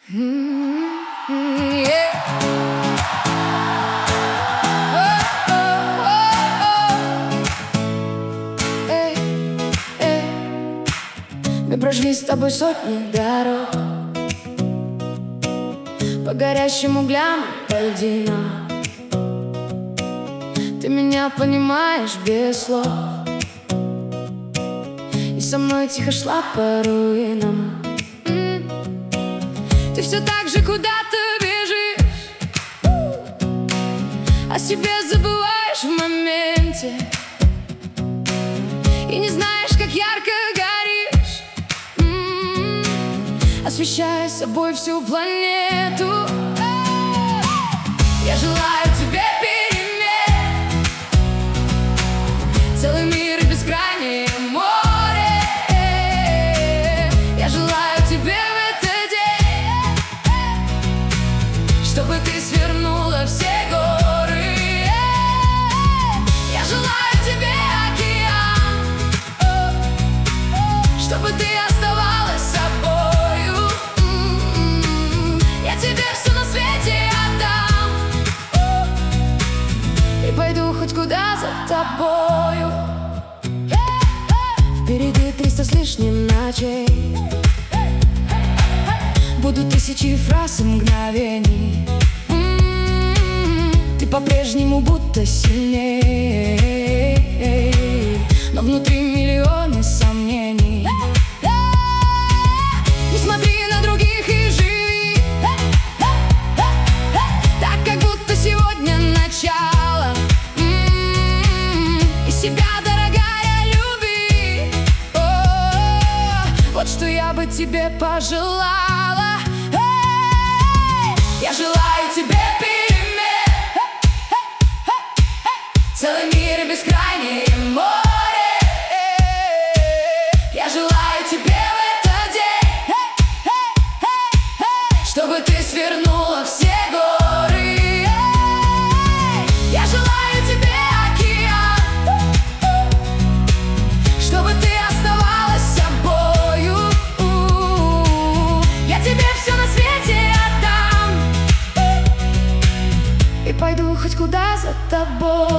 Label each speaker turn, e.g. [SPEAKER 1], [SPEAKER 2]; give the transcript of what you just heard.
[SPEAKER 1] Yeah. Мы прошли с тобой сотни дорог, по горящим углям, по льдинам. Ты меня понимаешь без слов, и со мной тихо шла по руинам. Ты все так же куда-то бежишь, о себе забываешь в моменте, и не знаешь, как ярко горишь, освещая собой всю планету. Я желаю тебе перемен, целый мир и бескрайнее море. Я желаю тебе в этот день, чтобы ты свернула все горы. Я желаю тебе океан, чтобы ты оставалась собою. Я тебе все на свете отдам и пойду хоть куда за тобою. Впереди 300 с лишним ночей, будут тысячи фраз и мгновений. Ты по-прежнему будто сильней, но внутри миллионы сомнений. Не смотри на других и живи так, как будто сегодня начало. И себя, дорогая, люби. Вот что я бы тебе пожелала. Я желаю тебе перемен, целый мир и бескрайнее море. Я желаю тебе в этот день, чтобы ты свернула все горы. Я желаю тебе океан, чтобы ты оставалась собою. Я тебе все на свете отдам и пойду хоть куда за тобой.